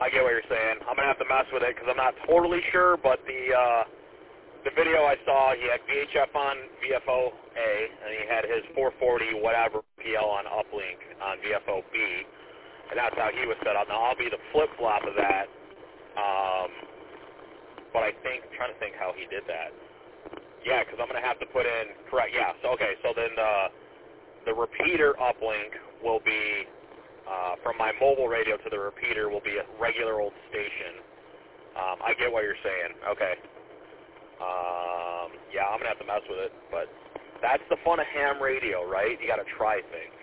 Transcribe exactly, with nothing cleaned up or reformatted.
I get what you're saying. I'm going to have to mess with it because I'm not totally sure, but the uh, the video I saw, he had V H F on V F O A, and he had his four forty whatever P L on uplink on V F O B, and that's how he was set up. Now, I'll be the flip-flop of that, um, but I think, I'm trying to think how he did that. Yeah, because I'm going to have to put in, correct, yeah, so okay, so then uh, the repeater uplink will be, uh, from my mobile radio to the repeater will be a regular old station. Um, I get what you're saying, okay. Um, yeah, I'm going to have to mess with it, but that's the fun of ham radio, right? You got to try things.